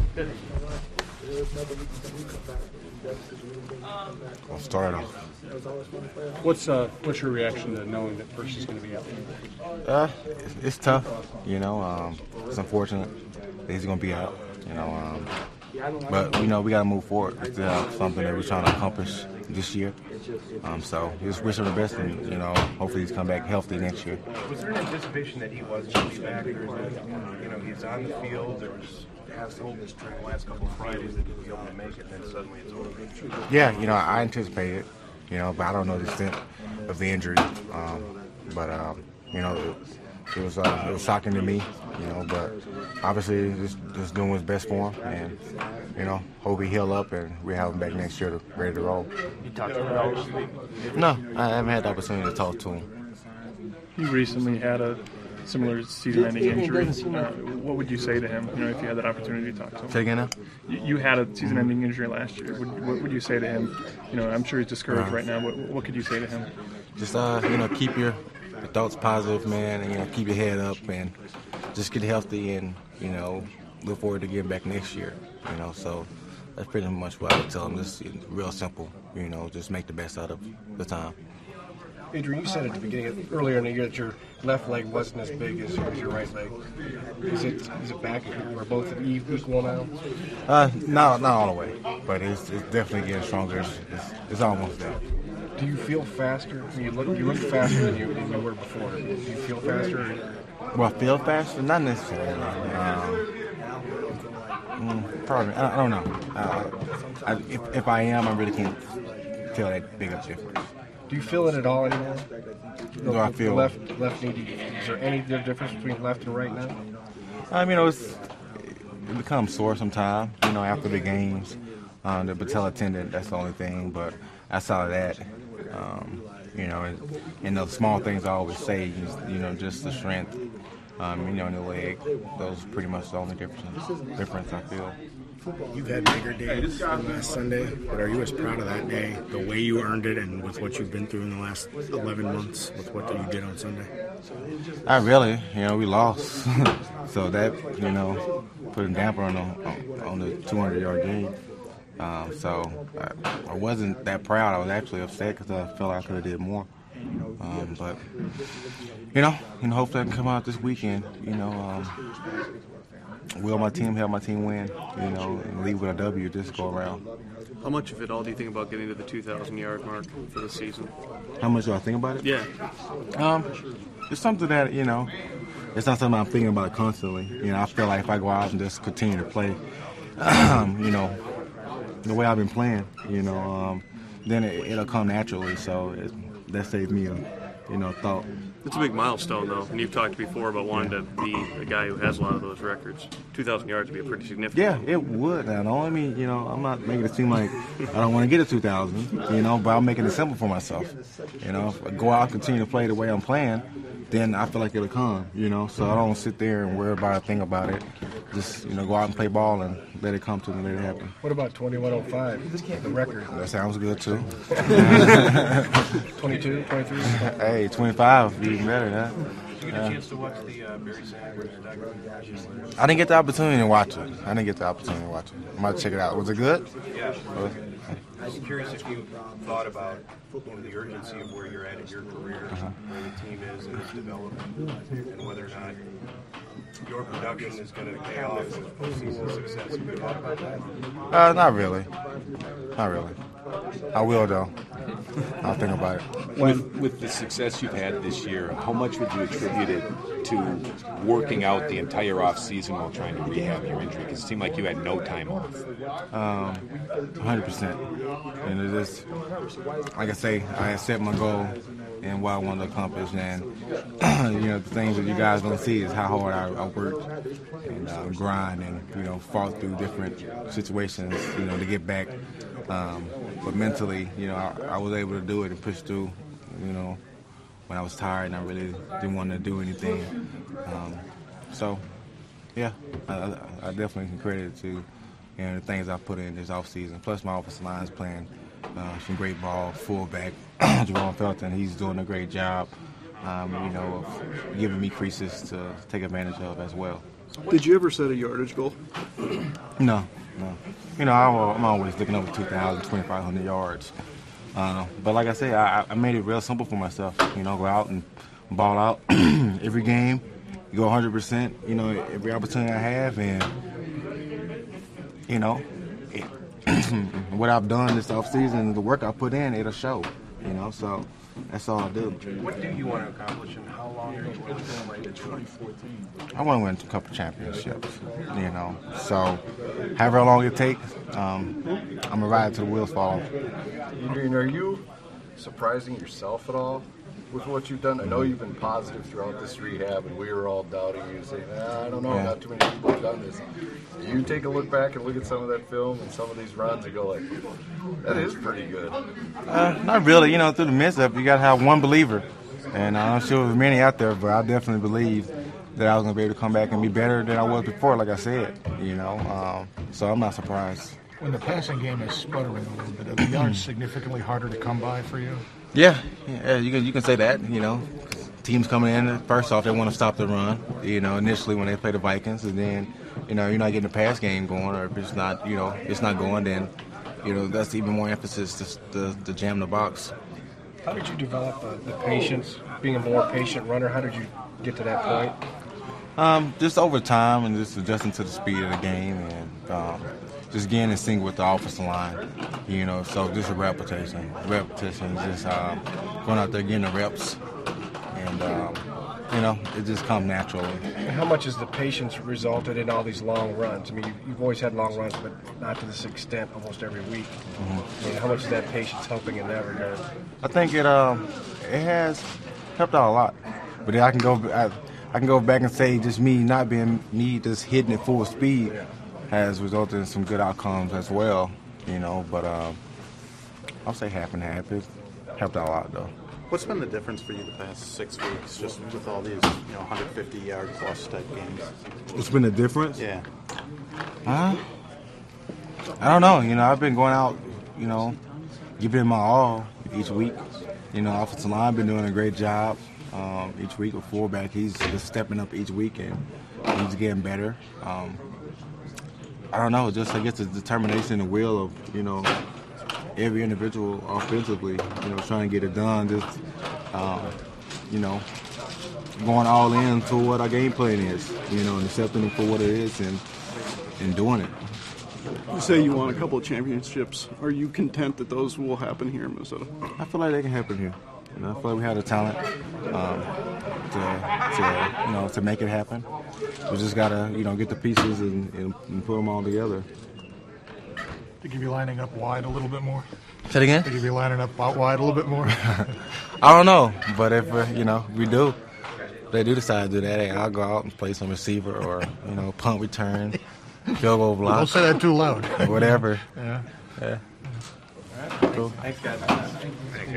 I'll start it off. What's your reaction to knowing that Percy's going to be out there? It's tough, you know. It's unfortunate that he's going to be out, you know. But we know we got to move forward. We still have something that we're trying to accomplish this year. So just wish him the best, and you know, hopefully he's come back healthy next year. Was there an anticipation that he wasn't going to be back, or is that, you know, he's on the field? There was hope during the last couple of Fridays that he'd be able to make it, and then suddenly it's over. Yeah, you know, I anticipated, you know, but I don't know the extent of the injury. You know, it was shocking to me, you know, but obviously just doing what's best for him, and you know, hope he heal up and we have him back next year ready to roll. You talked to him about? No, I haven't had the opportunity to talk to him. He recently had a similar season-ending injury. What would you say to him, you know, if you had that opportunity to talk to him? Say again now? You had a season-ending injury last year. What would you say to him? You know, I'm sure he's discouraged right now. What could you say to him? Just you know, keep your thoughts positive, man, and you know, keep your head up and just get healthy, and you know, look forward to getting back next year. You know, so that's pretty much what I would tell him. Just real simple, you know, just make the best out of the time. Adrian, you said at the beginning, earlier in the year, that your left leg wasn't as big as your right leg. Is it back? Or both equal now? Not all the way, but it's definitely getting stronger. It's almost there. Do you feel faster? You look faster than you were before. Do you feel faster? Well, feel faster? Not necessarily. Probably. I don't know. If I am, I really can't feel that big of a difference. Do you feel it at all anymore? Do I feel left knee? Is there any difference between left and right now? You know, it becomes sore sometimes. You know, after the games, the patella tendon. That's the only thing. But outside of that, you know, and the small things I always say, you know, just the strength, you know, in the leg. Those are pretty much the only difference I feel. You've had bigger days than last Sunday, but are you as proud of that day, the way you earned it, and with what you've been through in the last 11 months with what you did on Sunday? Not really. You know, we lost. So that, you know, put a damper on the 200-yard game. So I wasn't that proud. I was actually upset because I felt like I could have did more. But, you know, hopefully I can come out this weekend, you know, will my team help my team win, you know, and leave with a W this go around. How much of it all do you think about getting to the 2,000-yard mark for the season? How much do I think about it? Yeah. It's something that, you know, it's not something I'm thinking about constantly. You know, I feel like if I go out and just continue to play, you know, the way I've been playing, you know, then it'll come naturally. So that saves me a thought. It's a big milestone, though, and you've talked before about wanting to be a guy who has a lot of those records. 2,000 yards would be a pretty significant. Yeah, it would. I mean, you know, I'm not making it seem like I don't want to get to 2,000, you know, but I'm making it simple for myself. You know, if I go out and continue to play the way I'm playing, then I feel like it'll come, you know, so I don't sit there and worry about a thing about it. Just, you know, go out and play ball and let it come to me, let it happen. What about 21:05, the record? That sounds good, too. 22, 23? Hey, 25, even better, huh? Did you get a chance to watch the Barry Sanders documentary? I didn't get the opportunity to watch it. I might check it out. Was it good? Yeah. I'm curious if you thought about the urgency of where you're at in your career, where the team is in its development, and whether or not your production is going to pay off with postseason success. Have you thought about that? Not really. I will, though. I'll think about it. With the success you've had this year, how much would you attribute it to working out the entire off season while trying to rehab your injury? Because it seemed like you had no time off. 100%. And it just, like I say, I had set my goal and what I wanted to accomplish. And, you know, the things that you guys don't see is how hard I worked and grind and, you know, fought through different situations, you know, to get back. But mentally, you know, I was able to do it and push through, you know, when I was tired and I really didn't want to do anything. So, yeah, I definitely can credit it to, you know, the things I put in this offseason. Plus my offensive line is playing some great ball, fullback, Jerome Felton, he's doing a great job, you know, of giving me creases to take advantage of as well. Did you ever set a yardage goal? No. You know, I'm always looking over 2,000, 2,500 yards. But like I say, I made it real simple for myself. You know, go out and ball out every game. You go 100%. You know, every opportunity I have, and you know, what I've done this offseason, the work I put in, it'll show. You know, so that's all I do. What do you want to accomplish, and how long are you going to play to 2014? I want to win a couple championships, you know. So, however long it takes, I'm going to ride till the wheels fall off. Adrian, are you surprising yourself at all with what you've done? I know you've been positive throughout this rehab, and we were all doubting you, saying, I don't know, not too many people have done this. Do you take a look back and look at some of that film and some of these runs and go like, that is pretty good? Not really. You know, through the mix-up, you got to have one believer. And I'm sure there's many out there, but I definitely believe that I was going to be able to come back and be better than I was before, like I said, you know. So I'm not surprised. When the passing game is sputtering a little bit, are the yards significantly harder to come by for you? Yeah, you can say that, you know. Teams coming in, first off, they want to stop the run, you know, initially when they play the Vikings. And then, you know, you're not getting the pass game going, or if it's not, you know, it's not going, then, you know, that's even more emphasis to jam the box. How did you develop the patience, being a more patient runner? How did you get to that point? Just over time and just adjusting to the speed of the game and just getting in sync with the offensive line, you know. So just a repetition, just going out there getting the reps, and you know, it just comes naturally. And how much has the patience resulted in all these long runs? I mean, you've always had long runs, but not to this extent almost every week. I mean, how much is that patience helping in that regard? I think it has helped out a lot, but I can go back and say just me just hitting it full speed has resulted in some good outcomes as well, you know. But I'll say half and half. It helped out a lot though. What's been the difference for you the past 6 weeks, just with all these, 150-yard plus type games? What's been the difference? Yeah. I don't know. You know, I've been going out, you know, giving it my all each week. You know, offensive line been doing a great job each week. A fullback, he's just stepping up each week and he's getting better. I don't know. Just I guess the determination and the will of, you know, every individual offensively, you know, trying to get it done, just, you know, going all in to what our game plan is, you know, and accepting it for what it is and doing it. You say you won a couple of championships. Are you content that those will happen here in Minnesota? I feel like they can happen here. You know, I feel like we have the talent to make it happen. We just gotta, you know, get the pieces and put them all together. Think you'll be lining up wide a little bit more? Say it again? Think you'll be lining up out wide a little bit more? I don't know, but if we do, if they do decide to do that, hey, I'll go out and play some receiver or, you know, punt return, field goal block. Don't say that too loud. Whatever. Yeah. Cool. Thanks, guys.